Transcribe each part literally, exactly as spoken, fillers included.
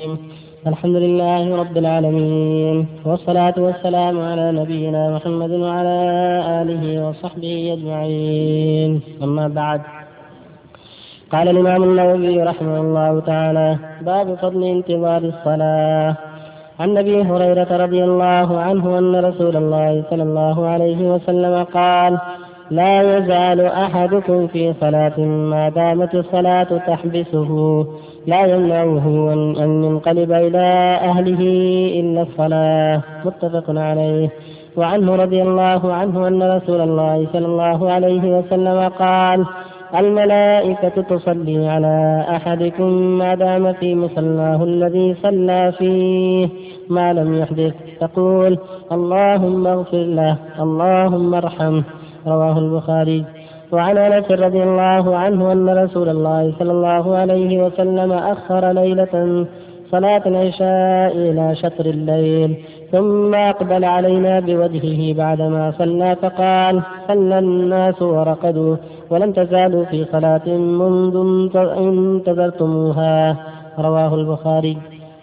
الحمد لله رب العالمين، والصلاة والسلام على نبينا محمد وعلى آله وصحبه أجمعين، أما بعد. قال الإمام النووي رحمه الله تعالى: باب فضل انتظار الصلاة. عن أبي هريرة رضي الله عنه أن رسول الله صلى الله عليه وسلم قال: لا يزال أحدكم في صلاة ما دامت الصلاة تحبسه لا يمنعه أن ينقلب إلى أهله إلا الصلاة، متفق عليه. وعنه رضي الله عنه أن رسول الله صلى الله عليه وسلم قال: الملائكة تصلي على أحدكم ما دام في مصلاه الذي صلى فيه ما لم يحدث، تقول: اللهم اغفر له، اللهم ارحمه. رواه البخاري. وعن أنس رضي الله عنه أن رسول الله صلى الله عليه وسلم أخر ليلة صلاة العشاء إلى شطر الليل، ثم أقبل علينا بوجهه بعدما صلى فقال: صلى الناس ورقدوا ولم تزالوا في صلاة منذ انتظرتموها. رواه البخاري.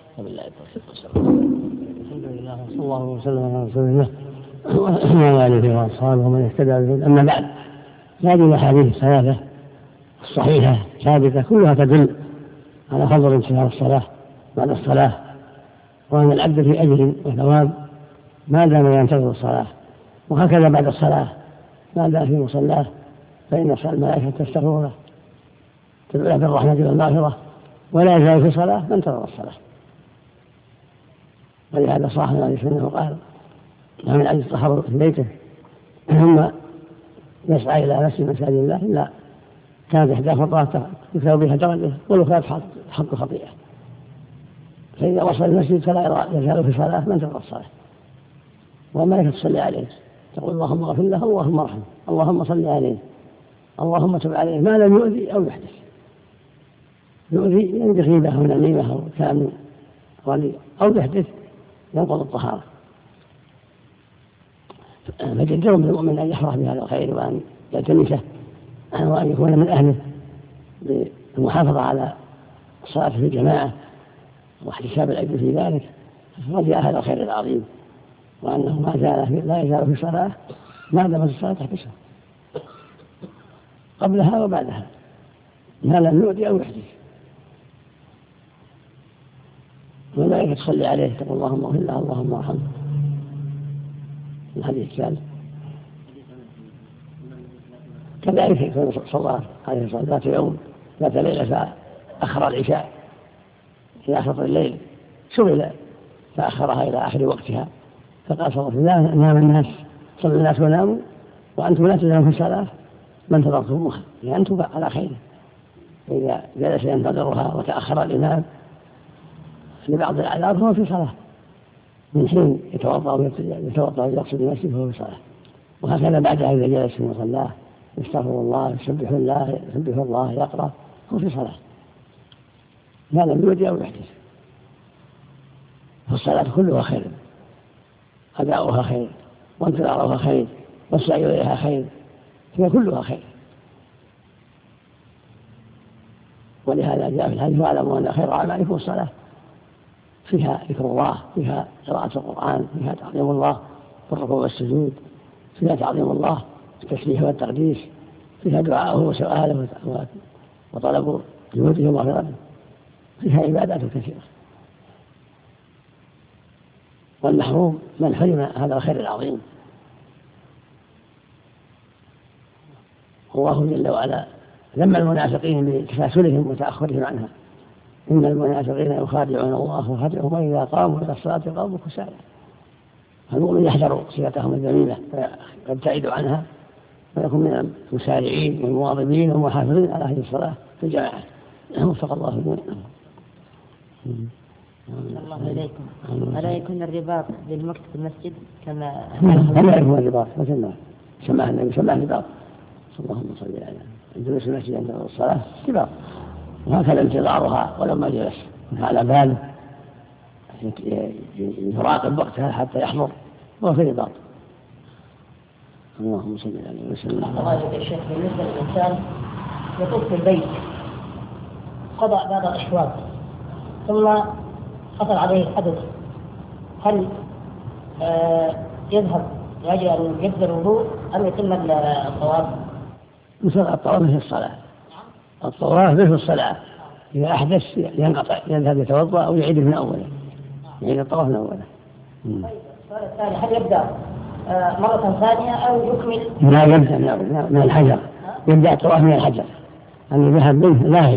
الحمد لله وصلى الله وسلم على رسول الله وعلى آله وأصحابه ومن اهتدى بهداه. أما بعد، هذه الأحاديث الثلاثة الصحيحة ثابتة كلها تدل على فضل انتظار الصلاة بعد الصلاة، وأن العبد في أجر وثواب ما دام ينتظر الصلاة، وهكذا بعد الصلاة ما دام في مصلاه فإن الملائكة تستغفر له تدعو له بالرحمة والمغفرة، ولا يزال في صلاة من انتظر الصلاة. ولهذا صاحب عليه السنة وقال: ما من عبد التحرر في بيته ثم يسعى إلى نفس مساجد الله إلا كانت إحدى خطوات يكتب بها درجة والأخرى تحط خطيئة، فإذا وصل المسجد فلا يزال في صلاة من انتظر الصلاة، والملائكة تصلي عليه تقول: اللهم اغفر له، اللهم ارحمه، اللهم صل عليه، اللهم تب عليه، ما لم يؤذي أو يحدث. يؤذي عند غيبة أو نميمة أو كلام رديء، أو يحدث ينقض الطهارة. فجدر بالمؤمن أن يحرص بهذا الخير وأن يلتمسه وأن يكون من أهله بالمحافظة على الصلاة في الجماعة واحتساب الأجر في ذلك، رجاء هذا الخير العظيم، وأنه ما زال لا يزال في صلاة ما دامت الصلاة تحبسه قبلها وبعدها ما لم يؤذي أو يحدث. والملائكة تصلي عليه تقول: اللهم اغفر له، اللهم ارحمه. الحديث الثالث كذلك يكون صلى عليه الصلاة ذات يوم ذات ليلة فأخر العشاء إلى آخر الليل، شغل فأخرها إلى آخر وقتها، فقال صلى الله عليه وسلم: نام الناس، صلى الناس وناموا وأنتم لا تزالون في الصلاة ما انتظرتموها، يعني أنتم على خير. فإذا جلس ينتظرها وتأخر الإمام لبعض الأعذار فهو في صلاة، من حين يتوضأ يتوضأ ويقصد المسجد فهو في صلاة. وهكذا بعدها إذا جلس في مصلاه يستغفر الله، يسبح الله، يسبح الله، يقرأ، هو في صلاة ما لم يؤذي أو يحدث. فالصلاة كلها خير، أداؤها خير، وانتظارها خير، والسعي إليها خير، هي كلها خير. ولهذا جاء في الحديث: واعلموا أن خير أعمالكم الصلاة، فيها ذكر الله، فيها قراءة القرآن، فيها تعظيم الله بالركوع والسجود، فيها تعظيم الله التسبيح والتقديس، فيها دعاءه وسؤاله وطلب جهوده ومغفرته، فيها عبادات كثيرة. والمحروم من حرم هذا الخير العظيم. الله جل وعلا ذم المنافقين بتكاسلهم وتأخرهم عنها: إن المنافقين يخادعون الله وخادعهم وإذا قاموا إلى الصلاة قاموا كسالى. فالمؤمن يحذر صفتهم الذميمة ويبتعد عنها ويكون من المسارعين والمواظبين والمحافظين على هذه الصلاة في الجماعة. وفق الله الجميع. الله إليكم. ألا يكون الرباط بالمكتب المسجد كما لا يكون الرباط مثل سماه النبي سماه الرباط صلى الله عليه وسلم. الجلوس المسجد عند الصلاة رباط، وهكذا انتظارها ولما جلس على باله يراقب وقتها حتى يحضر وهو في رباط. اللهم صل عليه وسلم. الله يا شيخ، بالنسبة للإنسان يطوف في البيت قضى بعض الأشواط ثم حصل عليه حدث هل آه يذهب يجب أن يجدد الوضوء أم يتم الطواف؟ الطواف مثل الصلاة، الطواف مثل الصلاة، إذا أحدث ينقطع يذهب يتوضأ أو يعيد من أوله، يعيد الطواف من أوله. السؤال الثاني هل يبدأ آه مرة ثانية أو يكمل؟ لا يبدأ من الحجر، يبدأ الطواف من الحجر، أن يذهب منه لاهي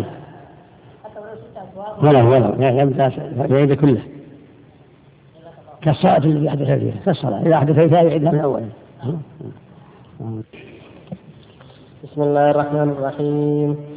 ولا ولا يبدأ يعيد كله كالصلاة التي أحدث فيها، كالصلاة إذا أحدث فيها يعيدها من أوله. بسم الله الرحمن الرحيم.